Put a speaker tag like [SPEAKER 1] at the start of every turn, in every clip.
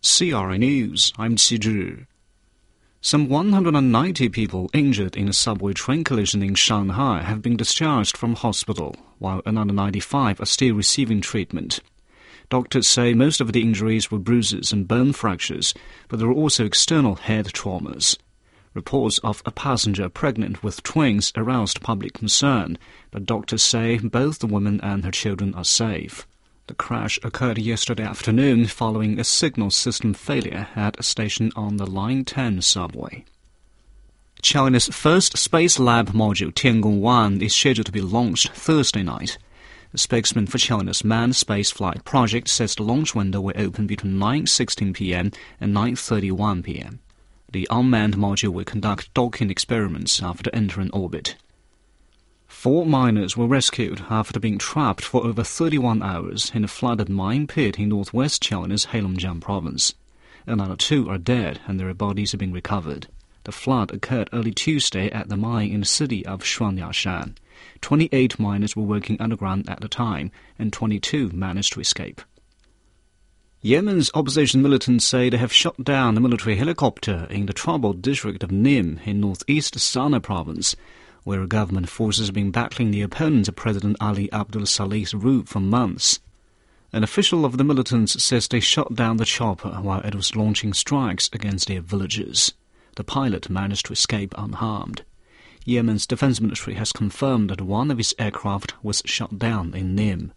[SPEAKER 1] CRI News, I'm Qi Zhi. Some 190 people injured in a subway train collision in Shanghai have been discharged from hospital, while another 95 are still receiving treatment. Doctors say most of the injuries were bruises and bone fractures, but there were also external head traumas. Reports of a passenger pregnant with twins aroused public concern, but doctors say both the woman and her children are safe. The crash occurred yesterday afternoon following a signal system failure at a station on the Line 10 subway. China's first Space Lab module Tiangong-1 is scheduled to be launched Thursday night. A spokesman for China's manned spaceflight project says the launch window will open between 9:16 p.m. and 9:31 p.m. The unmanned module will conduct docking experiments after entering orbit. 4 miners were rescued after being trapped for over 31 hours in a flooded mine pit in northwest China's Heilongjiang province. Another 2 are dead and their bodies have been recovered. The flood occurred early Tuesday at the mine in the city of Shuangliashan. 28 miners were working underground at the time, and 22 managed to escape. Yemen's opposition militants say they have shot down a military helicopter in the troubled district of Nim in northeast Sana'a province, where government forces have been battling the opponents of President Ali Abdul Saleh's rule for months. An official of the militants says they shot down the chopper while it was launching strikes against their villages. The pilot managed to escape unharmed. Yemen's defense ministry has confirmed that one of its aircraft was shot down in Nim.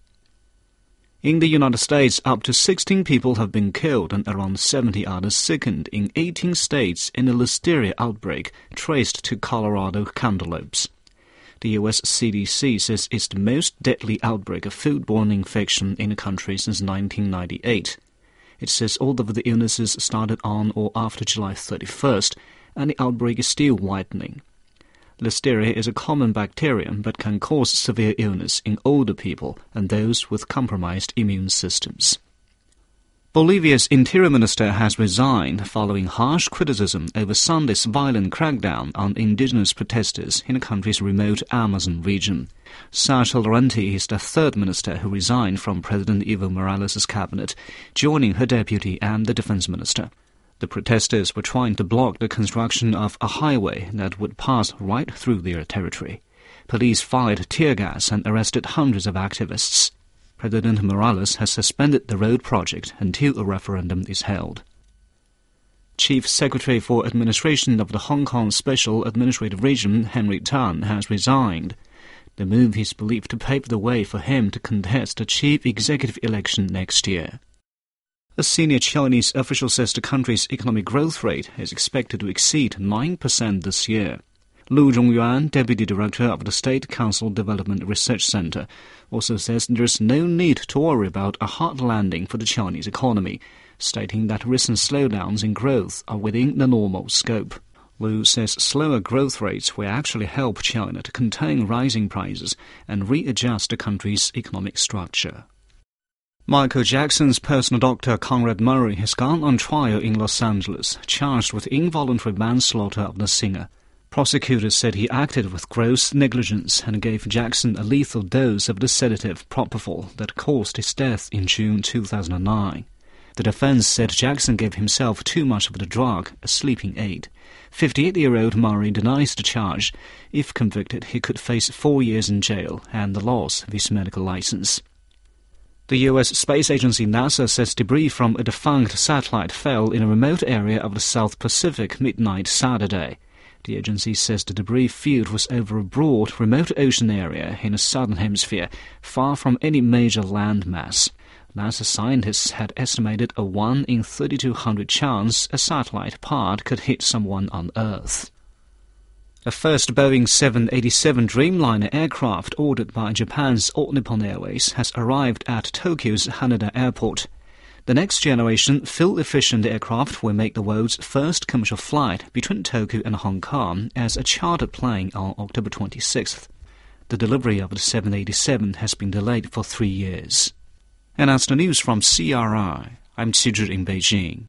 [SPEAKER 1] In the United States, up to 16 people have been killed and around 70 others sickened in 18 states in a listeria outbreak traced to Colorado cantaloupes. The U.S. CDC says it's the most deadly outbreak of foodborne infection in the country since 1998. It says all of the illnesses started on or after July 31st, and the outbreak is still widening. Listeria is a common bacterium but can cause severe illness in older people and those with compromised immune systems. Bolivia's interior minister has resigned following harsh criticism over Sunday's violent crackdown on indigenous protesters in the country's remote Amazon region. Sasha Laurenti is the third minister who resigned from President Evo Morales' cabinet, joining her deputy and the defense minister. The protesters were trying to block the construction of a highway that would pass right through their territory. Police fired tear gas and arrested hundreds of activists. President Morales has suspended the road project until a referendum is held. Chief Secretary for Administration of the Hong Kong Special Administrative Region, Henry Tan, has resigned. The move is believed to pave the way for him to contest the chief executive election next year. A senior Chinese official says the country's economic growth rate is expected to exceed 9% this year. Lu Zhongyuan, deputy director of the State Council Development Research Center, also says there's no need to worry about a hard landing for the Chinese economy, stating that recent slowdowns in growth are within the normal scope. Lu says slower growth rates will actually help China to contain rising prices and readjust the country's economic structure. Michael Jackson's personal doctor Conrad Murray has gone on trial in Los Angeles, charged with involuntary manslaughter of the singer. Prosecutors said he acted with gross negligence and gave Jackson a lethal dose of the sedative propofol that caused his death in June 2009. The defense said Jackson gave himself too much of the drug, a sleeping aid. 58-year-old Murray denies the charge. If convicted, he could face 4 years in jail and the loss of his medical license. The U.S. space agency NASA says debris from a defunct satellite fell in a remote area of the South Pacific midnight Saturday. The agency says the debris field was over a broad, remote ocean area in the southern hemisphere, far from any major land mass. NASA scientists had estimated a 1 in 3,200 chance a satellite part could hit someone on Earth. The first Boeing 787 Dreamliner aircraft ordered by Japan's All Nippon Airways has arrived at Tokyo's Haneda Airport. The next-generation, fuel-efficient aircraft will make the world's first commercial flight between Tokyo and Hong Kong as a chartered plane on October 26th. The delivery of the 787 has been delayed for 3 years. And that's the news from CRI. I'm Qi Zhi in Beijing.